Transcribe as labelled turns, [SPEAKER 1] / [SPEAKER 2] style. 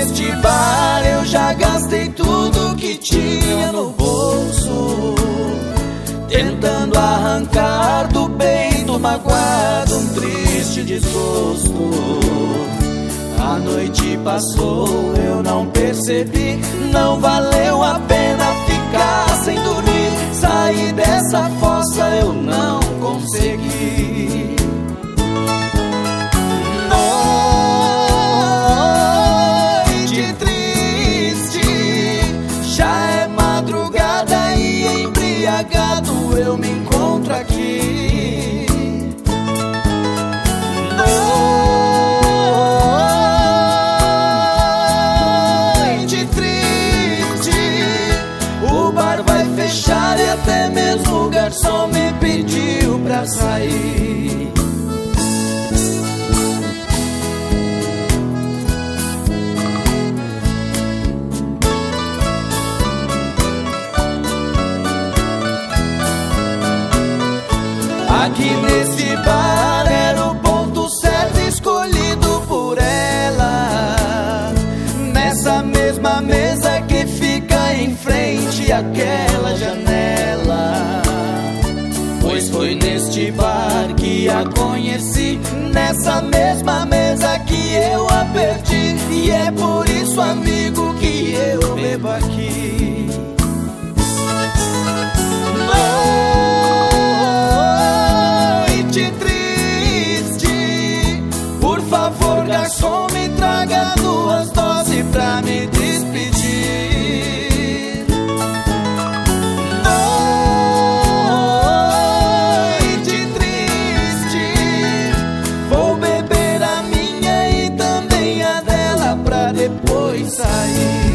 [SPEAKER 1] neste bar eu já gastei tudo que tinha no bolso, tentando arrancar do peito magoado um triste desgosto. A noite passou, eu não percebi, não valeu a pena ficar sem dormir. Sair dessa fossa eu não consegui. Noite triste, já é madrugada e embriagado eu me encontro aqui. Noite triste, o bar vai fechar e até mesmo o garçom me pediu pra sair. Aqui nesse bar era o ponto certo escolhido por ela, nessa mesma mesa que fica em frente àquela janela. Pois foi neste bar que a conheci, nessa mesma mesa que eu a perdi. E é por isso, amigo, que eu bebo aqui. Por favor, garçom, me traga 2 doses pra me despedir. Noite triste, vou beber a minha e também a dela pra depois sair.